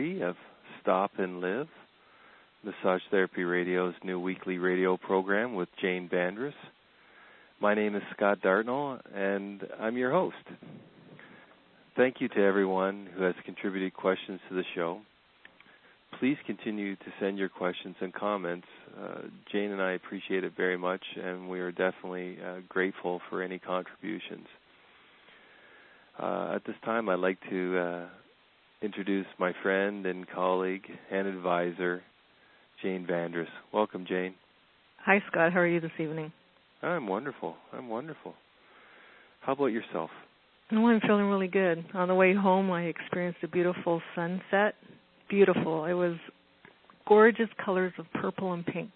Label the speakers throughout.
Speaker 1: 3 of Stop and Live, Massage Therapy Radio's new weekly radio program with Jane Vandress. My name is Scott Dartnell, and I'm your host. Thank you to everyone who has contributed questions to the show. Please continue to send your questions and comments. Jane and I appreciate it very much, and we are definitely grateful for any contributions. At this time, I'd like to introduce my friend and colleague and advisor, Jane Vandress. Welcome, Jane.
Speaker 2: Hi, Scott. How are you this evening?
Speaker 1: I'm wonderful. How about yourself?
Speaker 2: Oh, I'm feeling really good. On the way home, I experienced a beautiful sunset. Beautiful. It was gorgeous colors of purple and pink.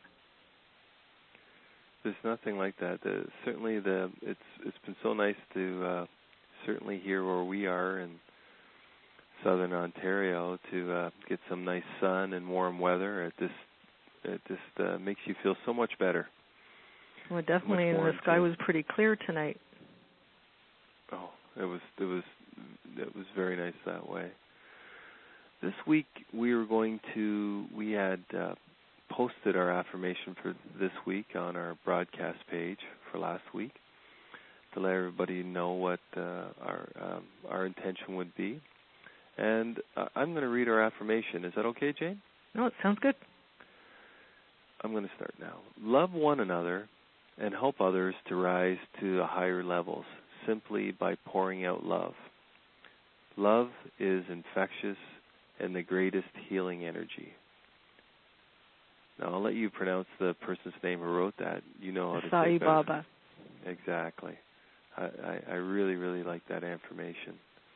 Speaker 1: There's nothing like that. It's been so nice to certainly here where we are in southern Ontario to get some nice sun and warm weather. It just makes you feel so much better.
Speaker 2: Well, definitely, and the sky was pretty clear tonight.
Speaker 1: Oh, it was very nice that way. This week we had posted our affirmation for this week on our broadcast page for last week to let everybody know what our intention would be. And I'm going to read our affirmation. Is that okay, Jane?
Speaker 2: No, it sounds good.
Speaker 1: I'm going to start now. Love one another and help others to rise to higher levels simply by pouring out love. Love is infectious and the greatest healing energy. Now, I'll let you pronounce the person's name who wrote that. You know how to say it.
Speaker 2: Sai Baba.
Speaker 1: Exactly. I really, really like that affirmation.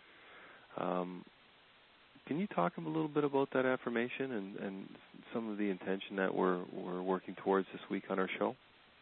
Speaker 1: Can you talk a little bit about that affirmation and some of the intention that we're working towards this week on our show?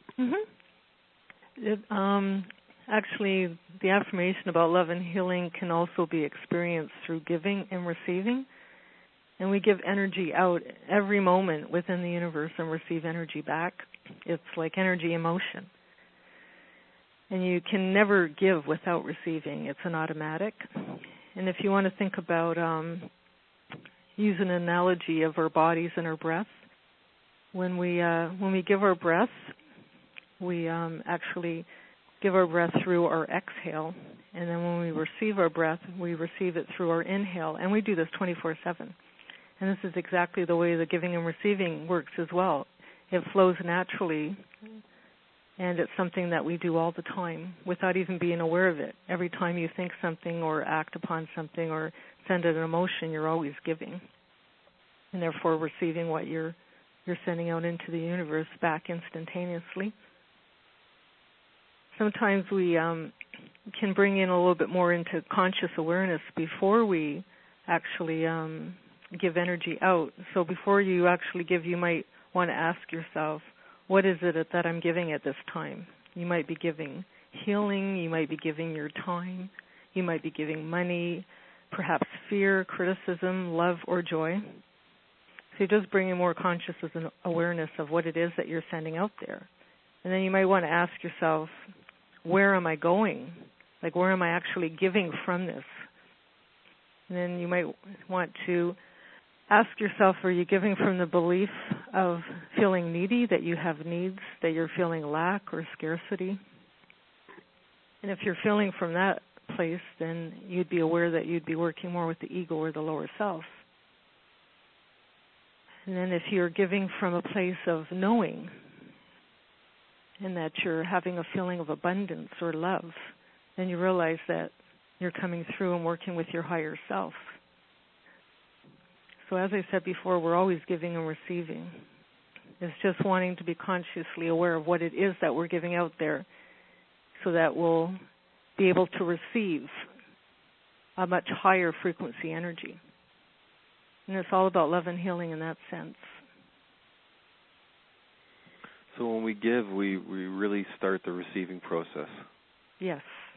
Speaker 2: Actually, the affirmation about love and healing can also be experienced through giving and receiving. And we give energy out every moment within the universe and receive energy back. It's like energy in motion. And you can never give without receiving. It's an automatic. And if you want to think about, use an analogy of our bodies and our breath, when we give our breath, we actually give our breath through our exhale. And then when we receive our breath, we receive it through our inhale. And we do this 24/7. And this is exactly the way the giving and receiving works as well. It flows naturally, and it's something that we do all the time without even being aware of it. Every time you think something or act upon something or send an emotion, you're always giving, and therefore receiving what you're sending out into the universe back instantaneously. Sometimes we can bring in a little bit more into conscious awareness before we actually give energy out. So before you actually give, you might want to ask yourself, what is it that I'm giving at this time? You might be giving healing, you might be giving your time, you might be giving money, perhaps fear, criticism, love, or joy. So you're just bringing more consciousness and awareness of what it is that you're sending out there. And then you might want to ask yourself, where am I going? Like, where am I actually giving from this? And then you might want to ask yourself, are you giving from the belief of feeling needy, that you have needs, that you're feeling lack or scarcity? And if you're feeling from that place, then you'd be aware that you'd be working more with the ego or the lower self. And then if you're giving from a place of knowing and that you're having a feeling of abundance or love, then you realize that you're coming through and working with your higher self. So as I said before, we're always giving and receiving. It's just wanting to be consciously aware of what it is that we're giving out there so that we'll be able to receive a much higher frequency energy. And it's all about love and healing in that sense.
Speaker 1: So when we give, we really start the receiving process.
Speaker 2: Yes.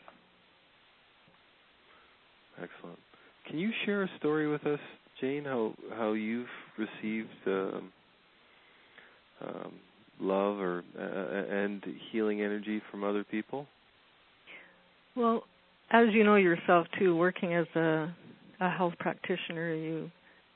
Speaker 1: Excellent. Can you share a story with us, Jane, how you've received love and healing energy from other people?
Speaker 2: Well, as you know yourself, too, working as a health practitioner, you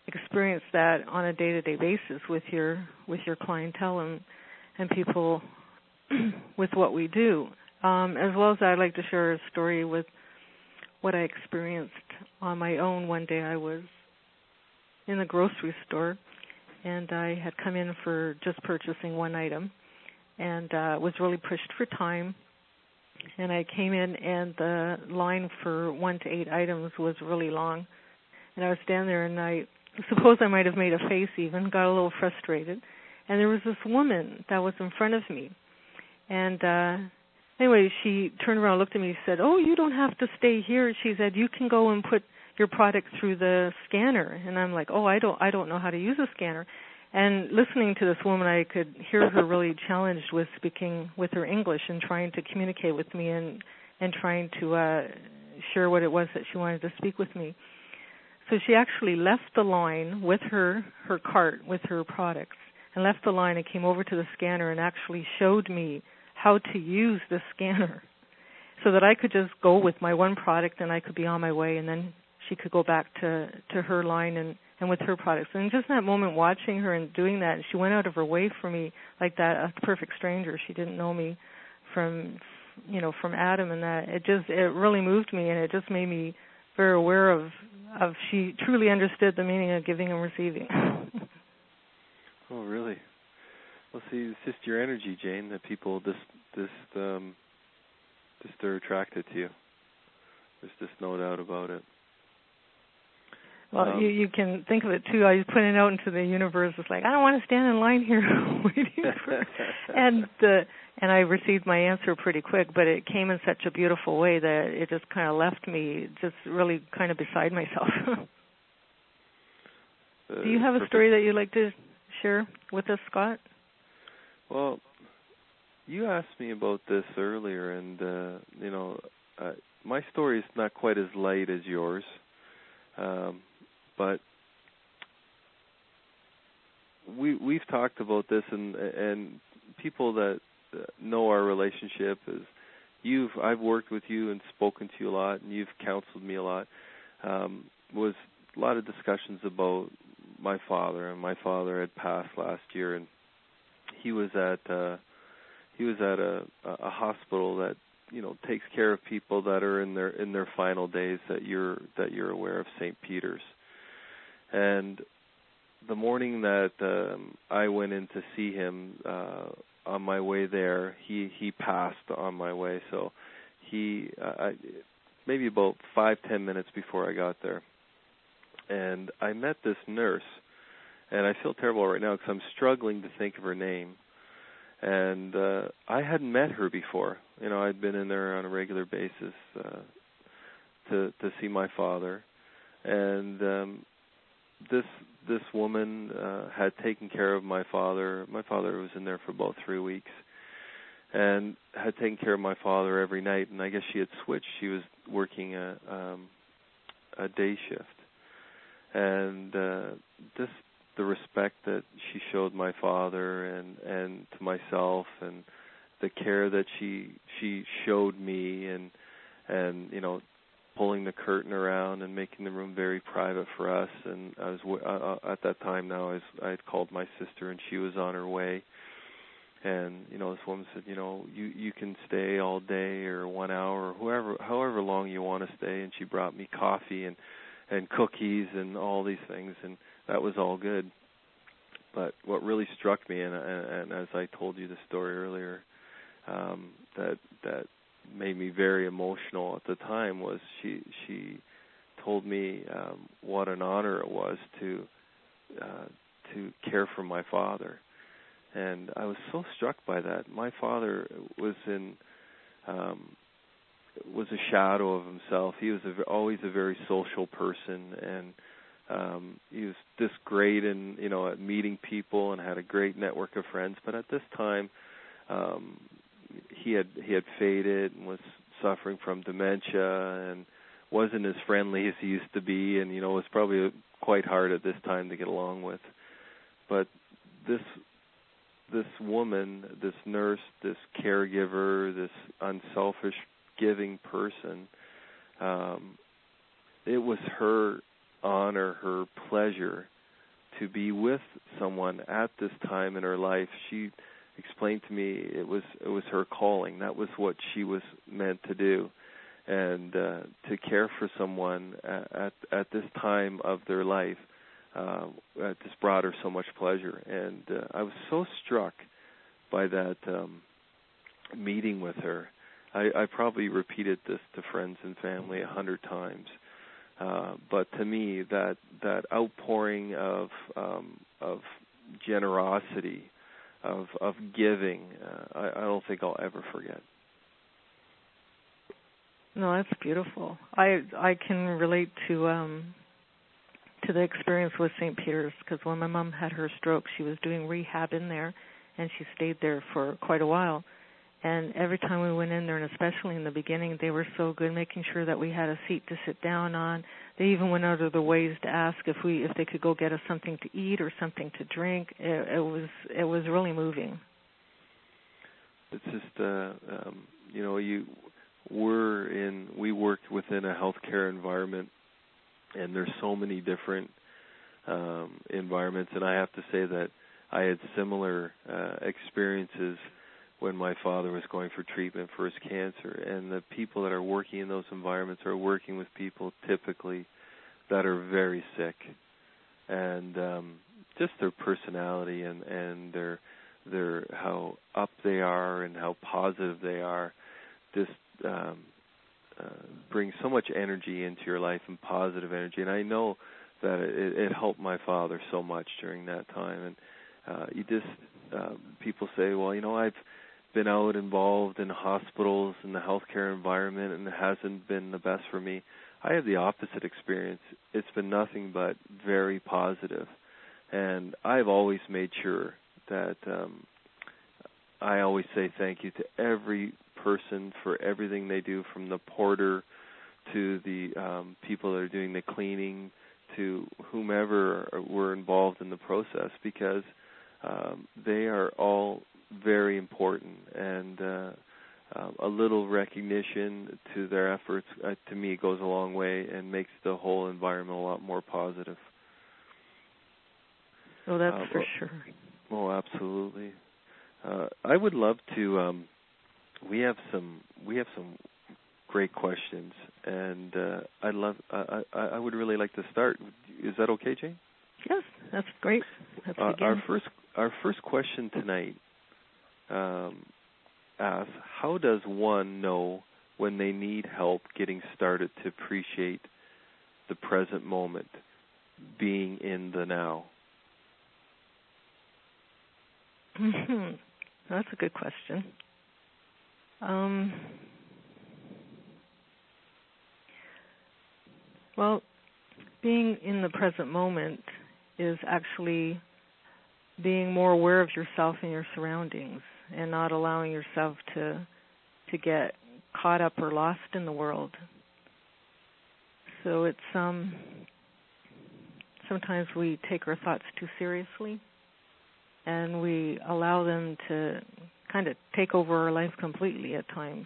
Speaker 2: experience that on a day-to-day basis with your clientele and people with what we do. As well as I'd like to share a story with what I experienced on my own. One day I was in the grocery store, and I had come in for just purchasing one item, and was really pushed for time. And I came in, and the line for 1 to 8 items was really long. And I was standing there, and I suppose I might have made a face even, got a little frustrated. And there was this woman that was in front of me. And anyway, she turned around, looked at me, and said, "Oh, you don't have to stay here." She said, "You can go and put your product through the scanner." And I'm like, "Oh, I don't know how to use a scanner." And listening to this woman, I could hear her really challenged with speaking with her English and trying to communicate with me and trying to share what it was that she wanted to speak with me. So she actually left the line with her cart with her products and left the line and came over to the scanner and actually showed me how to use the scanner so that I could just go with my one product and I could be on my way, and then she could go back to her line and with her products. And just that moment watching her and doing that, she went out of her way for me like that, a perfect stranger. She didn't know me from Adam, and that it really moved me, and it just made me very aware of she truly understood the meaning of giving and receiving.
Speaker 1: Oh, really? Well, see, it's just your energy, Jane, that people just are attracted to you. There's just no doubt about it.
Speaker 2: Well, you can think of it, too. I was putting it out into the universe. It's like, I don't want to stand in line here waiting for and I received my answer pretty quick, but it came in such a beautiful way that it just kind of left me just really kind of beside myself. Do you have a story that you'd like to share with us, Scott?
Speaker 1: Well, you asked me about this earlier, and, my story is not quite as light as yours. But we've talked about this, and people that know our relationship is I've worked with you and spoken to you a lot, and you've counseled me a lot. Was a lot of discussions about my father, and my father had passed last year, and he was at a hospital that takes care of people that are in their final days that you're aware of, St. Peter's. And the morning that I went in to see him, on my way there, he passed on my way. So maybe about 5-10 minutes before I got there, and I met this nurse, and I feel terrible right now because I'm struggling to think of her name. And I hadn't met her before. I'd been in there on a regular basis to see my father, and this woman had taken care of my father. My father was in there for about 3 weeks, and had taken care of my father every night. And I guess she had switched. She was working a day shift, and the respect that she showed my father and to myself, and the care that she showed me, and pulling the curtain around and making the room very private for us. And I was at that time now I had called my sister, and she was on her way. And this woman said, you can stay all day or 1 hour or however long you want to stay. And she brought me coffee and cookies and all these things, and that was all good. But what really struck me, and as I told you the story earlier, that made me very emotional at the time, was she told me what an honor it was to care for my father. And I was so struck by that. My father was a shadow of himself. He was always a very social person, and he was this great at meeting people and had a great network of friends. But at this time, he had faded and was suffering from dementia and wasn't as friendly as he used to be, and was probably quite hard at this time to get along with. But this woman, this nurse, this caregiver, this unselfish giving person, it was her honor, her pleasure to be with someone at this time in her life. She explained to me it was her calling. That was what she was meant to do, and to care for someone at this time of their life just brought her so much pleasure. And I was so struck by that meeting with her. I probably repeated this to friends and family 100 times. But to me, that outpouring of generosity, of giving, I don't think I'll ever forget.
Speaker 2: No, that's beautiful. I can relate to the experience with St. Peter's, because when my mom had her stroke, she was doing rehab in there, and she stayed there for quite a while. And every time we went in there, and especially in the beginning, they were so good, making sure that we had a seat to sit down on. They even went out of their ways to ask if they could go get us something to eat or something to drink. It was really moving.
Speaker 1: It's just we worked within a healthcare environment, and there's so many different environments, and I have to say that I had similar experiences when my father was going for treatment for his cancer. And the people that are working in those environments are working with people typically that are very sick. And just their personality and their how up they are and how positive they are just brings so much energy into your life, and positive energy. And I know that it helped my father so much during that time. And people say, well, I've been out involved in hospitals and the healthcare environment, and it hasn't been the best for me. I have the opposite experience. It's been nothing but very positive. And I've always made sure that I always say thank you to every person for everything they do, from the porter to the people that are doing the cleaning to whomever were involved in the process, because they are all very important, and a little recognition to their efforts, to me, goes a long way and makes the whole environment a lot more positive.
Speaker 2: Oh, that's for sure.
Speaker 1: Oh, absolutely. I would love to. We have some great questions, and I would really like to start. Is that okay, Jane?
Speaker 2: Yes, that's great. Let's begin.
Speaker 1: Our first question tonight asks, how does one know when they need help getting started to appreciate the present moment, being in the now?
Speaker 2: That's a good question. Well, being in the present moment is actually being more aware of yourself and your surroundings, and not allowing yourself to get caught up or lost in the world. So it's sometimes we take our thoughts too seriously, and we allow them to kind of take over our life completely at times.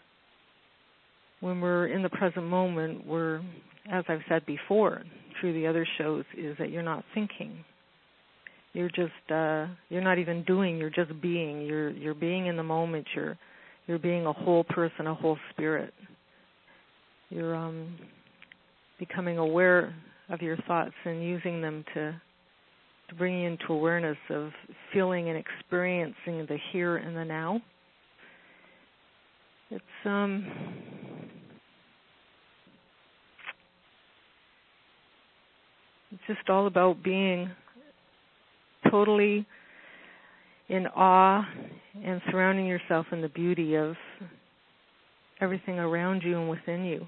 Speaker 2: When we're in the present moment, we're, as I've said before through the other shows, is that you're not thinking. You're just you're not even doing. You're just being. You're being in the moment. You're being a whole person, a whole spirit. You're becoming aware of your thoughts and using them to bring you into awareness of feeling and experiencing the here and the now. It's just all about being totally in awe and surrounding yourself in the beauty of everything around you and within you.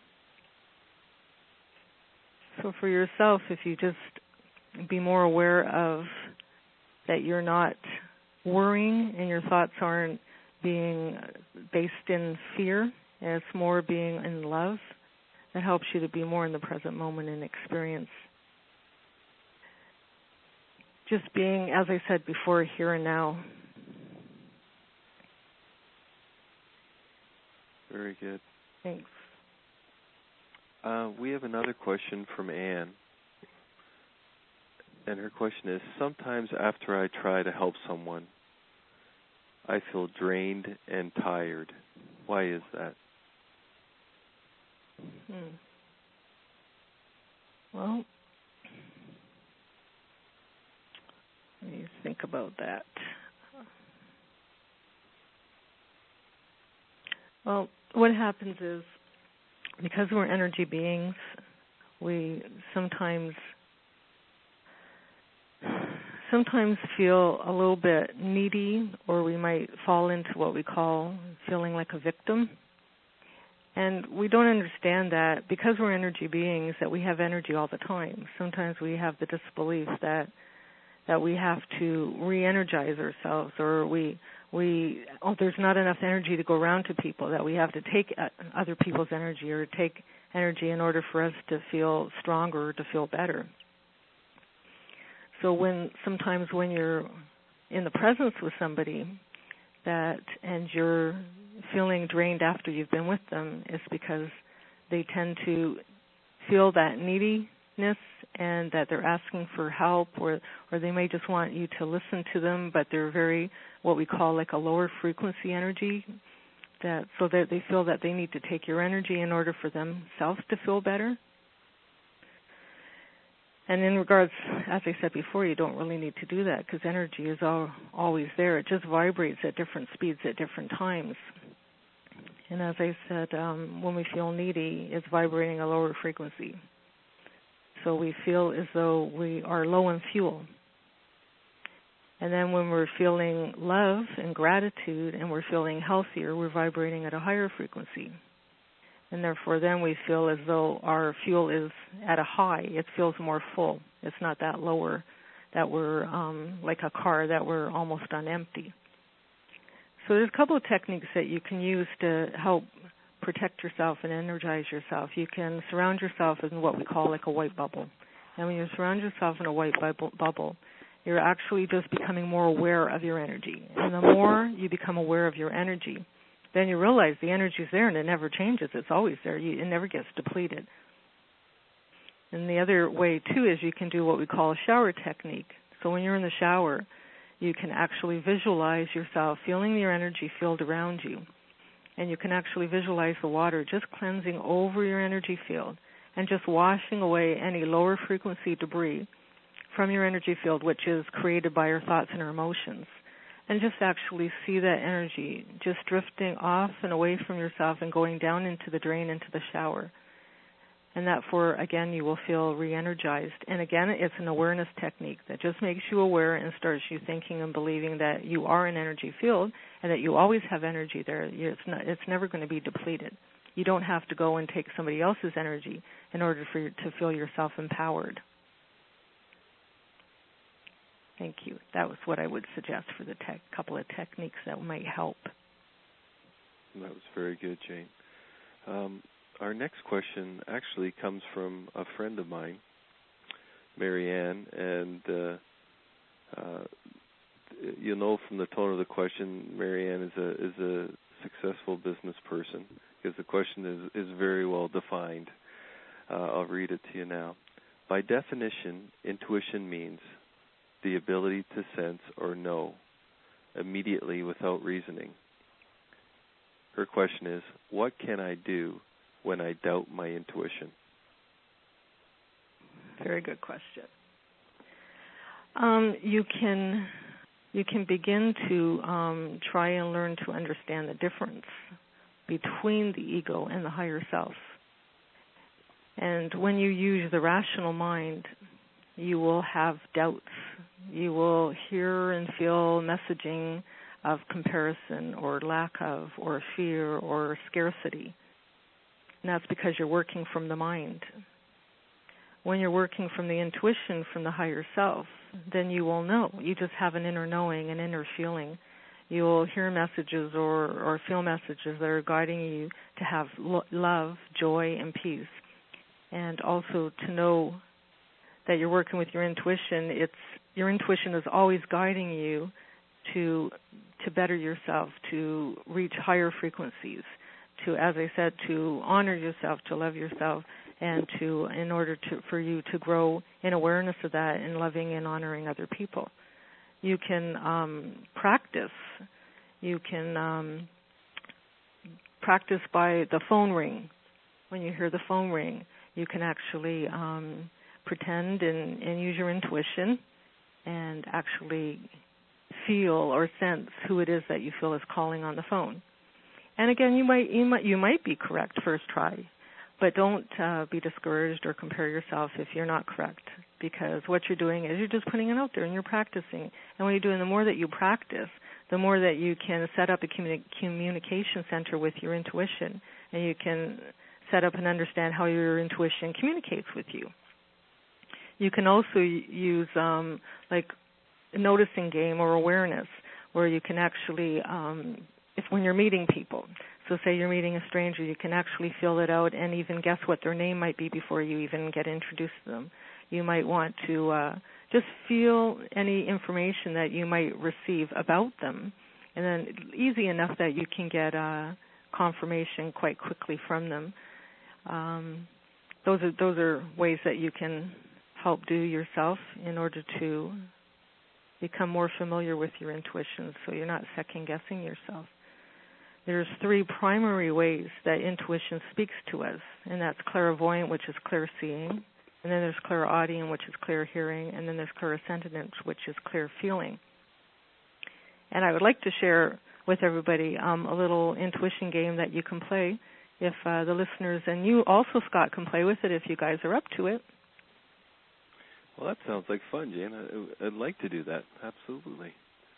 Speaker 2: So for yourself, if you just be more aware of that you're not worrying and your thoughts aren't being based in fear, and it's more being in love, that helps you to be more in the present moment and experience just being, as I said before, here and now.
Speaker 1: Very good.
Speaker 2: Thanks.
Speaker 1: We have another question from Anne. And her question is, sometimes after I try to help someone, I feel drained and tired. Why is that?
Speaker 2: Well, let me think about that. Well, what happens is, because we're energy beings, we sometimes feel a little bit needy, or we might fall into what we call feeling like a victim. And we don't understand that because we're energy beings, that we have energy all the time. Sometimes we have the disbelief that we have to re-energize ourselves, or there's not enough energy to go around to people, that we have to take other people's energy or take energy in order for us to feel stronger or to feel better. So sometimes when you're in the presence with somebody and you're feeling drained after you've been with them, it's because they tend to feel that neediness and that they're asking for help, or they may just want you to listen to them, but they're very, what we call like a lower frequency energy, so that they feel that they need to take your energy in order for themselves to feel better. And in regards, as I said before, you don't really need to do that because energy is always there. It just vibrates at different speeds at different times. And as I said, when we feel needy, it's vibrating a lower frequency. So we feel as though we are low in fuel. And then when we're feeling love and gratitude and we're feeling healthier, we're vibrating at a higher frequency. And therefore then we feel as though our fuel is at a high. It feels more full. It's not that lower, that we're like a car, that we're almost on empty. So there's a couple of techniques that you can use to help protect yourself and energize yourself. You can surround yourself in what we call like a white bubble. And when you surround yourself in a white bubble, you're actually just becoming more aware of your energy. And the more you become aware of your energy, then you realize the energy is there and it never changes. It's always there. It never gets depleted. And the other way, too, is you can do what we call a shower technique. So when you're in the shower, you can actually visualize yourself feeling your energy field around you. And you can actually visualize the water just cleansing over your energy field and just washing away any lower frequency debris from your energy field, which is created by your thoughts and your emotions. And just actually see that energy just drifting off and away from yourself and going down into the drain, into the shower. And that again, you will feel re-energized. And again, it's an awareness technique that just makes you aware and starts you thinking and believing that you are an energy field and that you always have energy there. It's never going to be depleted. You don't have to go and take somebody else's energy in order for you to feel yourself empowered. Thank you. That was what I would suggest for the couple of techniques that might help.
Speaker 1: That was very good, Jane. Our next question actually comes from a friend of mine, Marianne, and you'll know from the tone of the question, Marianne is a successful business person because the question is very well defined. I'll read it to you now. By definition, intuition means the ability to sense or know immediately without reasoning. Her question is, what can I do when I doubt my intuition?
Speaker 2: Very good question. You can begin to try and learn to understand the difference between the ego and the higher self. And when you use the rational mind, you will have doubts. You will hear and feel messaging of comparison or lack of or fear or scarcity. And that's because you're working from the mind. When you're working from the intuition, from the higher self, then you will know. You just have an inner knowing, an inner feeling. You will hear messages or feel messages that are guiding you to have love, joy, and peace. And also to know that you're working with your intuition. Your intuition is always guiding you to better yourself, to reach higher frequencies, to, as I said, to honor yourself, to love yourself, and in order for you to grow in awareness of that and loving and honoring other people. You can practice. You can practice by the phone ring. When you hear the phone ring, you can actually pretend and use your intuition and actually feel or sense who it is that you feel is calling on the phone. And again, you might be correct first try, but don't be discouraged or compare yourself if you're not correct, because what you're doing is you're just putting it out there and you're practicing. And what you're doing, the more that you practice, the more that you can set up a communication center with your intuition, and you can set up and understand how your intuition communicates with you. You can also use like a noticing game or awareness, where you can actually, if when you're meeting people, so say you're meeting a stranger, you can actually feel it out and even guess what their name might be before you even get introduced to them. You might want to just feel any information that you might receive about them, and then easy enough that you can get confirmation quite quickly from them. Those are ways that you can help do yourself in order to become more familiar with your intuition, so you're not second-guessing yourself. There's 3 primary ways that intuition speaks to us, and that's clairvoyant, which is clear seeing, and then there's clairaudient, which is clear hearing, and then there's clairsentient, which is clear feeling. And I would like to share with everybody a little intuition game that you can play if the listeners, and you also, Scott, can play with it if you guys are up to it.
Speaker 1: Well, that sounds like fun, Jane. I'd like to do that. Absolutely.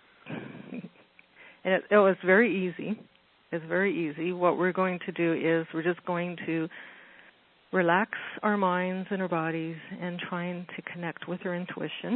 Speaker 2: And it was very easy. It's very easy. What we're going to do is we're just going to relax our minds and our bodies and trying to connect with our intuition.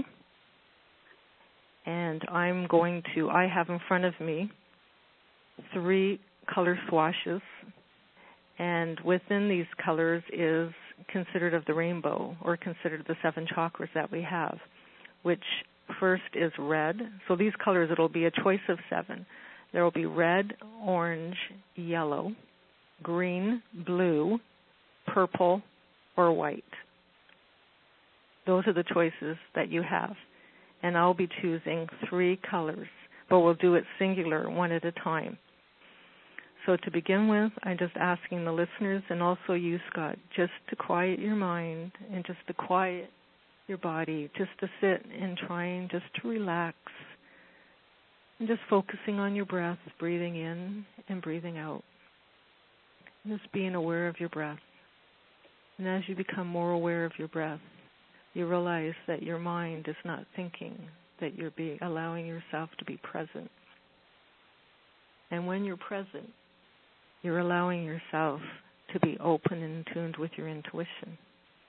Speaker 2: And I have in front of me 3 color swatches, and within these colors is considered of the rainbow, or considered the 7 chakras that we have, which first is red. So these colors, it'll be a choice of 7. There will be red, orange, yellow, green, blue, purple, or white. Those are the choices that you have. And I'll be choosing 3 colors, but we'll do it singular, one at a time. So to begin with, I'm just asking the listeners, and also you, Scott, just to quiet your mind and just to quiet your body, just to sit and trying just to relax, and just focusing on your breath, breathing in and breathing out. And just being aware of your breath. And as you become more aware of your breath, you realize that your mind is not thinking, that you're allowing yourself to be present. And when you're present, you're allowing yourself to be open and tuned with your intuition.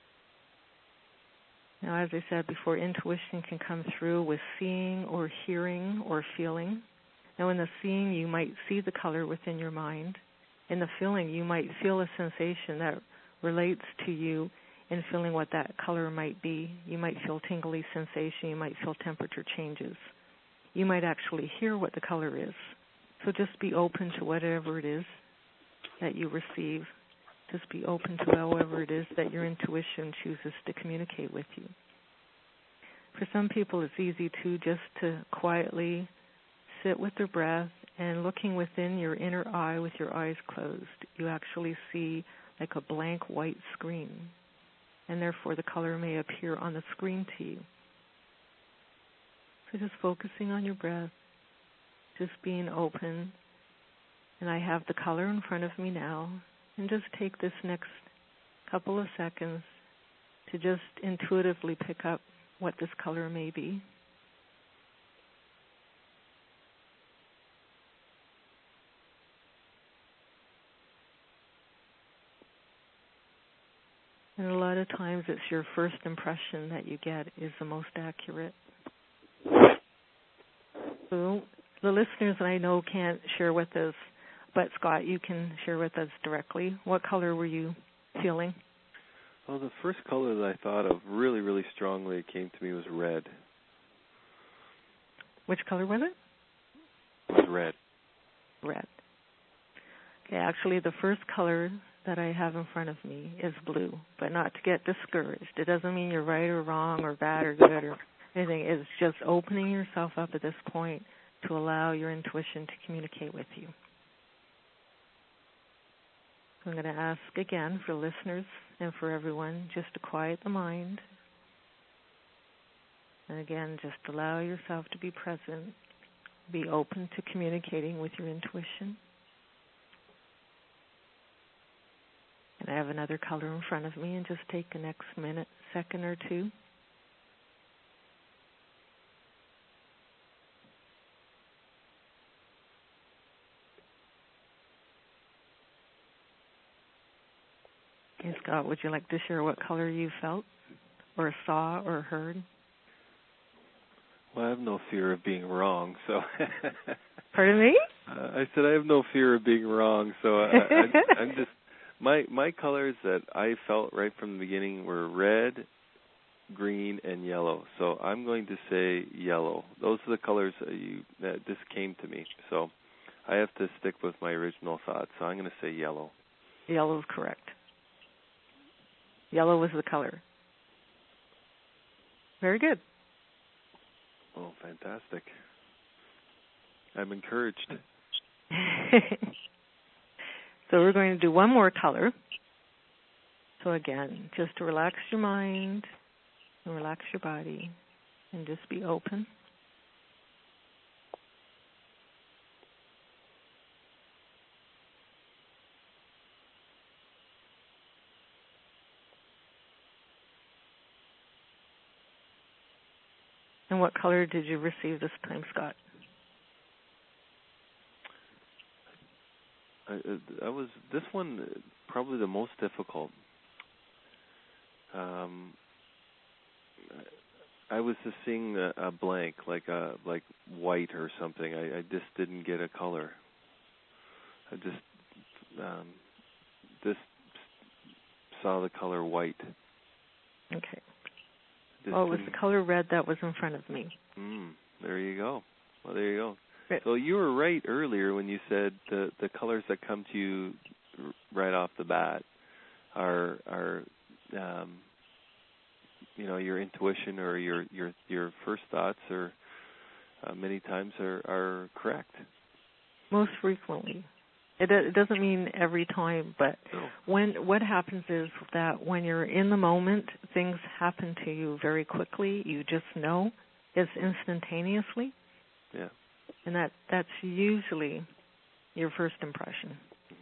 Speaker 2: Now, as I said before, intuition can come through with seeing or hearing or feeling. Now, in the seeing, you might see the color within your mind. In the feeling, you might feel a sensation that relates to you in feeling what that color might be. You might feel tingly sensation. You might feel temperature changes. You might actually hear what the color is. So just be open to whatever it is that you receive. Just be open to however it is that your intuition chooses to communicate with you. For some people, it's easy just to quietly sit with their breath, and looking within your inner eye with your eyes closed, you actually see like a blank white screen, and therefore the color may appear on the screen to you. So just focusing on your breath, just being open. And I have the color in front of me now, and just take this next couple of seconds to just intuitively pick up what this color may be. And a lot of times it's your first impression that you get is the most accurate. So the listeners I know can't share with us, but Scott, you can share with us directly. What color were you feeling?
Speaker 1: Well, the first color that I thought of really, really strongly, it came to me, was red.
Speaker 2: Which color was it?
Speaker 1: It was red.
Speaker 2: Red. Okay, actually the first color that I have in front of me is blue, but not to get discouraged. It doesn't mean you're right or wrong or bad or good or anything. It's just opening yourself up at this point to allow your intuition to communicate with you. I'm going to ask again for listeners and for everyone just to quiet the mind. And again, just allow yourself to be present. Be open to communicating with your intuition. And I have another color in front of me, and just take the next minute, second or two. Hey, Scott, would you like to share what color you felt or saw or heard?
Speaker 1: Well, I have no fear of being wrong, so...
Speaker 2: Pardon me?
Speaker 1: I said I have no fear of being wrong, so I'm just... My colors that I felt right from the beginning were red, green, and yellow. So I'm going to say yellow. Those are the colors that just came to me. So I have to stick with my original thought. So I'm going to say yellow.
Speaker 2: Yellow is correct. Yellow was the color. Very good.
Speaker 1: Oh, fantastic. I'm encouraged.
Speaker 2: So we're going to do one more color. So again, just to relax your mind and relax your body and just be open. And what color did you receive this time, Scott?
Speaker 1: This one probably the most difficult. I was just seeing a blank, like white or something. I just didn't get a color. I just saw the color white.
Speaker 2: Okay. Oh, it was the color red that was in front of me.
Speaker 1: There you go. Well, there you go.
Speaker 2: Right.
Speaker 1: So you were right earlier when you said the colors that come to you right off the bat are your intuition or your first thoughts or many times are correct.
Speaker 2: Most frequently. It doesn't mean every time, but what happens is that when you're in the moment, things happen to you very quickly. You just know. It's instantaneously.
Speaker 1: Yeah.
Speaker 2: And that's usually your first impression.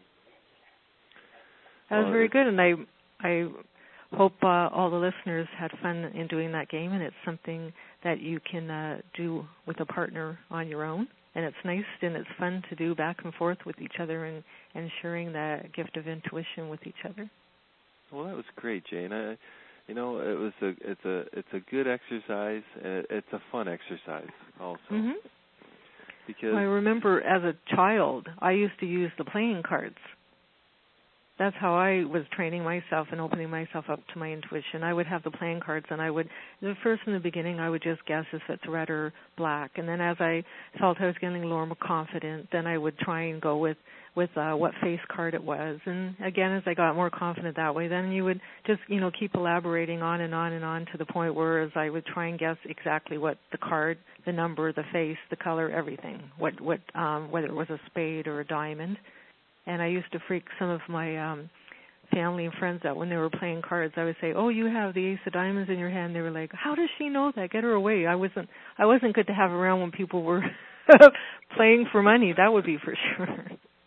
Speaker 2: That was very good, and I hope all the listeners had fun in doing that game, and it's something that you can do with a partner on your own. And it's nice and it's fun to do back and forth with each other and sharing that gift of intuition with each other.
Speaker 1: Well, that was great, Jane. It's a good exercise. It's a fun exercise also.
Speaker 2: Mm-hmm.
Speaker 1: Because
Speaker 2: I remember as a child, I used to use the playing cards. That's how I was training myself and opening myself up to my intuition. I would have the playing cards, and in the beginning, I would just guess if it's red or black. And then as I felt I was getting a little more confident, then I would try and go with what face card it was. And again, as I got more confident that way, then you would just, keep elaborating on and on and on to the point where as I would try and guess exactly what the card, the number, the face, the color, everything, whether it was a spade or a diamond. And I used to freak some of my family and friends out when they were playing cards. I would say, "Oh, you have the ace of diamonds in your hand." They were like, "How does she know that? Get her away." I wasn't good to have around when people were playing for money. That would be for sure.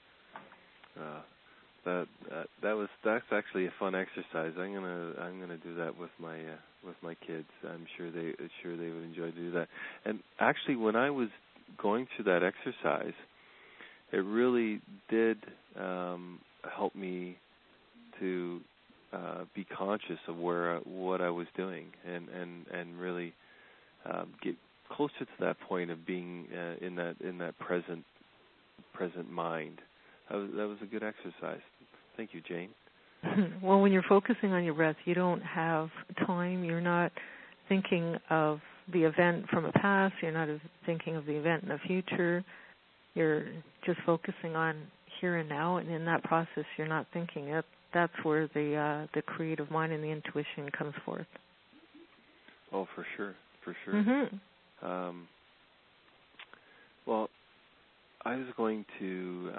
Speaker 1: That's actually a fun exercise. I'm gonna do that with my kids. I'm sure they would enjoy to do that. And actually, when I was going through that exercise, it really did help me to be conscious of what I was doing and really get closer to that point of being in that present mind. That was a good exercise. Thank you, Jane.
Speaker 2: Well, when you're focusing on your breath, you don't have time. You're not thinking of the event from the past. You're not thinking of the event in the future. You're just focusing on here and now, and in that process you're not thinking it. That's where the creative mind and the intuition comes forth.
Speaker 1: Oh, for sure.
Speaker 2: Mm-hmm.
Speaker 1: Well, I was going to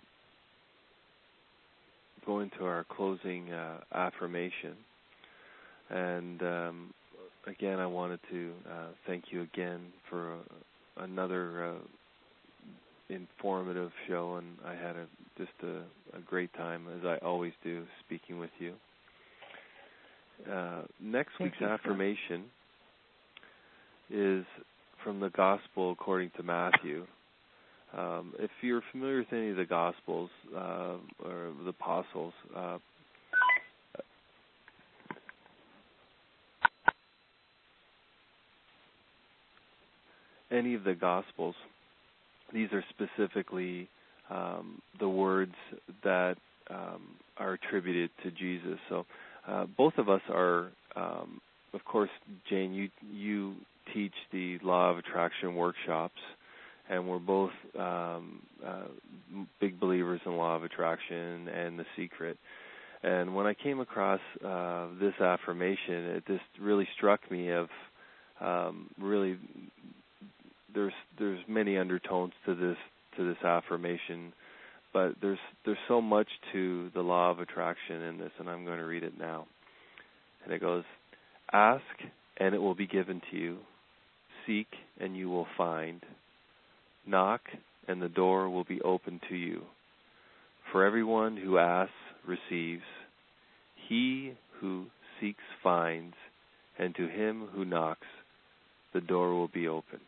Speaker 1: go into our closing affirmation, and again, I wanted to thank you again for another informative show, and I had just a great time, as I always do, speaking with you. Next week's affirmation is from the Gospel according to Matthew. If you're familiar with any of the Gospels or the Apostles, any of the Gospels, these are specifically the words that are attributed to Jesus. So both of us are, of course, Jane, you teach the Law of Attraction workshops, and we're both big believers in Law of Attraction and The Secret. And when I came across this affirmation, it just really struck me of really there's many undertones to this affirmation, but there's so much to the Law of Attraction in this, and I'm going to read it now. And it goes, "Ask and it will be given to you. Seek and you will find. Knock and the door will be open to you. For everyone who asks receives. He who seeks finds, and to him who knocks the door will be open."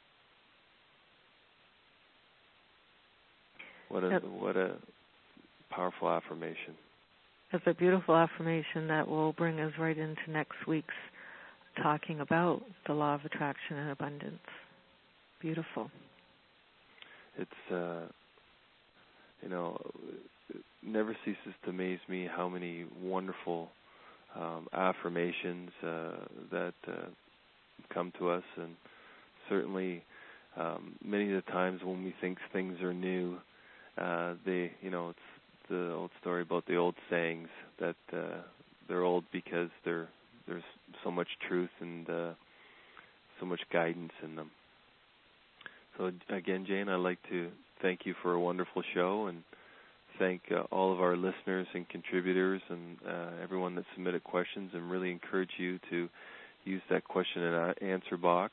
Speaker 1: What a powerful affirmation.
Speaker 2: That's a beautiful affirmation that will bring us right into next week's talking about the Law of Attraction and abundance. Beautiful.
Speaker 1: It's, it never ceases to amaze me how many wonderful affirmations that come to us, and certainly many of the times when we think things are new, it's the old story about the old sayings that they're old because there's so much truth and so much guidance in them. So again, Jane, I'd like to thank you for a wonderful show, and thank all of our listeners and contributors and everyone that submitted questions, and really encourage you to use that question and answer box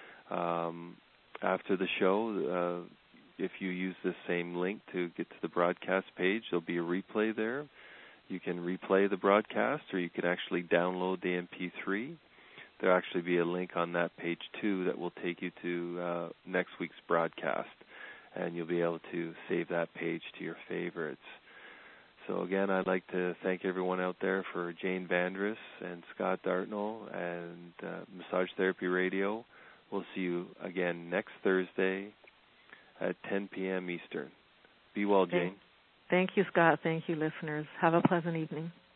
Speaker 1: after the show. If you use the same link to get to the broadcast page, there'll be a replay there. You can replay the broadcast, or you can actually download the MP3. There'll actually be a link on that page, too, that will take you to next week's broadcast, and you'll be able to save that page to your favorites. So, again, I'd like to thank everyone out there for Jane Vandress and Scott Dartnell and Massage Therapy Radio. We'll see you again next Thursday at 10 p.m. Eastern. Be well, Jane.
Speaker 2: Thank you, Scott. Thank you, listeners. Have a pleasant evening.